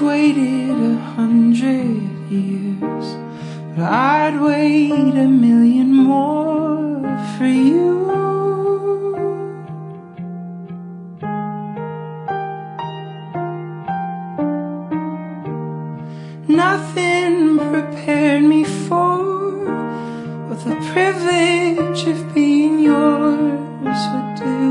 have waited 100 years, but I'd wait 1,000,000 more for you. Nothing prepared me for what the privilege of being yours would do.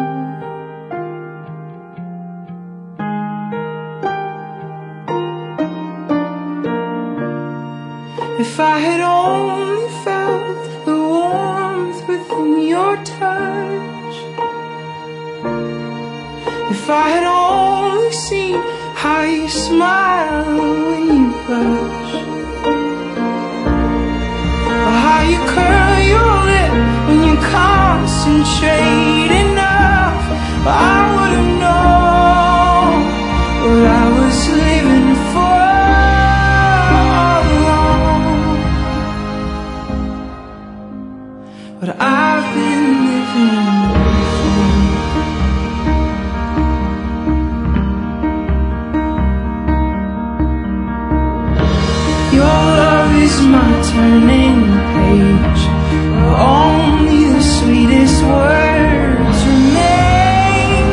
If I had only felt the warmth within your touch, if I had only seen how you smile when you blush, or how you curl your lip when you concentrate enough, I would have known what I was living for all along. What I've been living for. Your love is my turning page, where only the sweetest words remain.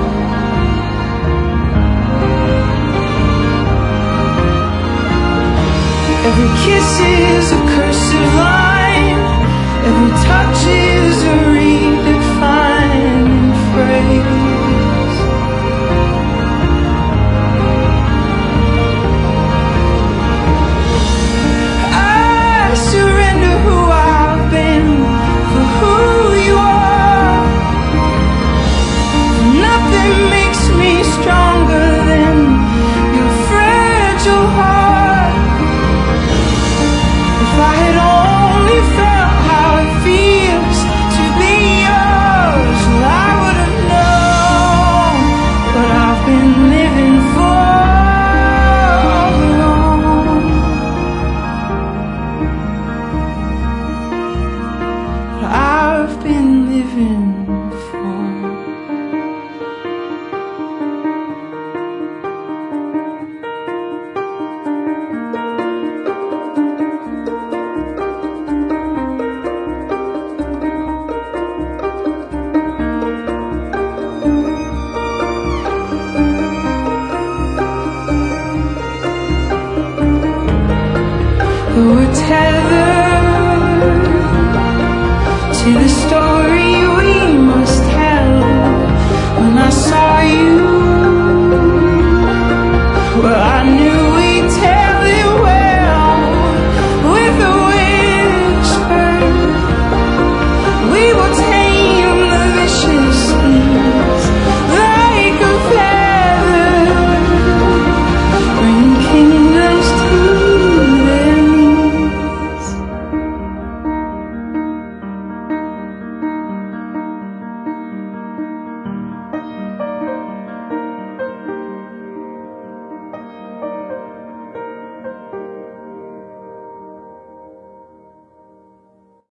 Every kiss is a cursive line, every touch is a redefining phrase. I've been living for. We're